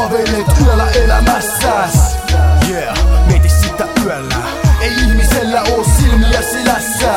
haaveilet yöllä elämässäs? Yeah, mieti sitä yöllä. Ei ihmisellä oo silmiä selässä.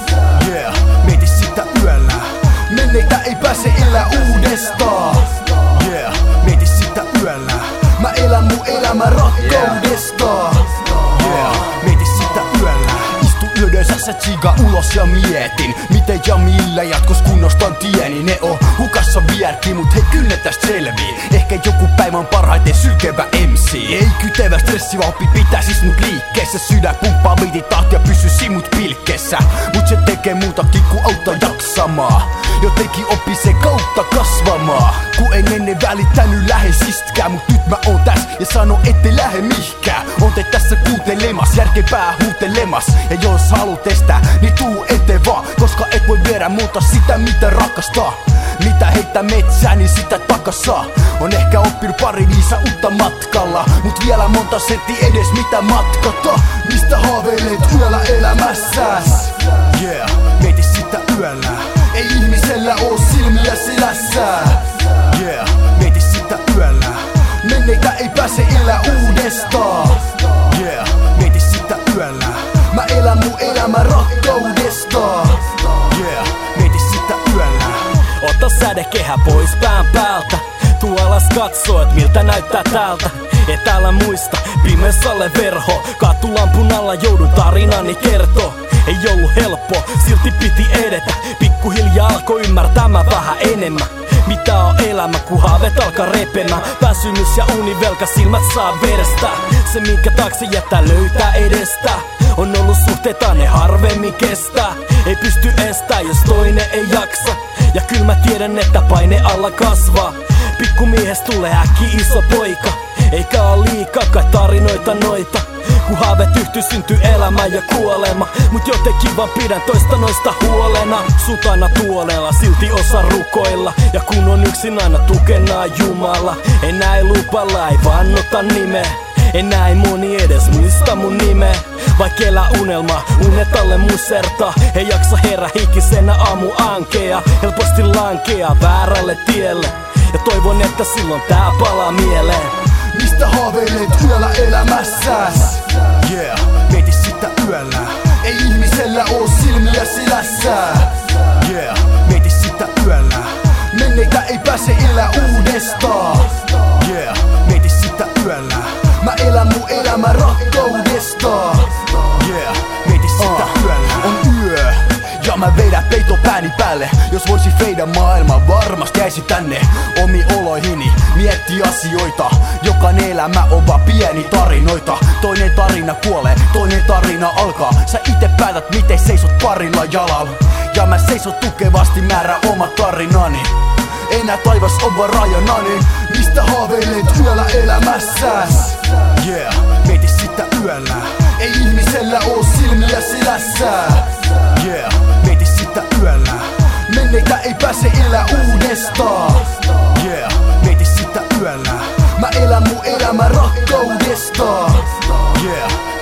Yeah, mieti sitä yöllä. Menneitä ei pääse elää uudestaan. Yeah, mieti sitä yöllä. Mä elän mun elämä rakkaudesta. Yeah, mieti sitä yöllä. Istu yödössä tsiga ulos ja mietin, miten ja millä jatkos kunnostan tieni. Ne on hukassa vierki, mut hei kyllä tästä selvii. Ehkä joku päivän parhaiten sylkevä MC. Ei kytevä stressivauhti pitää siis mut liikkeessä. Sydän pumppaa biitit tahtia pysy simut pilkkeessä. Mut se tekee muutakin ku auttaa jaksamaa. Jotenkin oppi se kautta kasvamaan. Ku en ennen välittänyt läheisistkään, mut nyt mä oon täs ja sano ette lähe mihkään. On te tässä kuuntelemas, järkevää huutelemas. Ja jos haluut estää, niin tuu eteen vaan. Koska et voi viedä muuta sitä mitä rakastaa. Mitä heittää metsää, niin sitä takas saa. On ehkä oppinut pari viisautta matkalla, mut vielä monta sentti edes mitä matkata. Mistä haaveilet yöllä elämässäs? Yeah, mieti sitä yöllä. Ei ihmisellä oo silmiä selässä. Yeah, mieti sitä yöllä. Menneitä ei pääse elää uudestaan. Yeah, mieti sitä yöllä. Mä elän mun elämä rakkaudesta. Yeah, mieti sitä yöllä. Ota sädekehä pois pään päältä. Tuu alas katsoo, et miltä näyttää täältä. Et älä muista, pimeys alle verho. Kattulampun alla joudun tarinani kertoo. Ei ollut helppo, silti piti edetä. Pikkuhiljaa alkoi ymmärtämään vähän enemmän. Mitä on elämä, kun haaveet alkaa repemään. Väsymys ja univelka, silmät saa verestä. Se minkä taakse jättää löytää edestä. On ollut suhteita, ne harvemmin kestää. Ei pysty estää, jos toinen ei jaksa. Ja kyllä mä tiedän, että paine alla kasvaa. Pikkumiehes tulee äkki iso poika. Eikä oo liikaa kai tarinoita noita. Kun haaveet yhty syntyy elämä ja kuolema. Mut jotenkin vaan pidän toista noista huolena. Sutana tuolella, silti osa rukoilla. Ja kun on yksin aina tukenaa Jumala. Enää ei lupalla, ei vannota nimeä. Enää ei moni edes muista mun nimeä. Vaik elää unelma, unet alle musertaa. Ei jaksa herää hikisenä aamu ankea. Helposti lankea väärälle tielle. Ja toivon, että silloin tää palaa mieleen. Mistä haaveilet yöllä elämässäs? Yeah, mieti sitä yöllä. Ei ihmisellä oo silmiä selässä. Yeah, mieti sitä yöllä. Menneitä ei pääse elää uudestaan. Yeah, mieti sitä yöllä. Mä elän mun elämä rakkaudesta. Yeah, mieti sitä yöllä. On yö ja mä vedän peito pääni päälle. Jos voisi feida maailma, varmasti jäisi tänne omi oloihini. Mietti asioita, jokainen elämä on vaan pieni tarinoita. Toinen tarina kuolee, toinen tarina alkaa. Sä ite päätät miten seisot parilla jalalla. Ja mä seison tukevasti, määrä oma tarinani. Enää taivas on vaan rajanani. Mistä haaveilet yöllä elämässäs? Yeah, mieti sitä yöllä. Ei ihmisellä oo silmiä selässä. Yeah, mieti sitä yöllä. Menneitä ei pääse elää uudestaan. Yeah, mieti sitä yöllä. Mä elän mun elämä rakkaudesta. Yeah,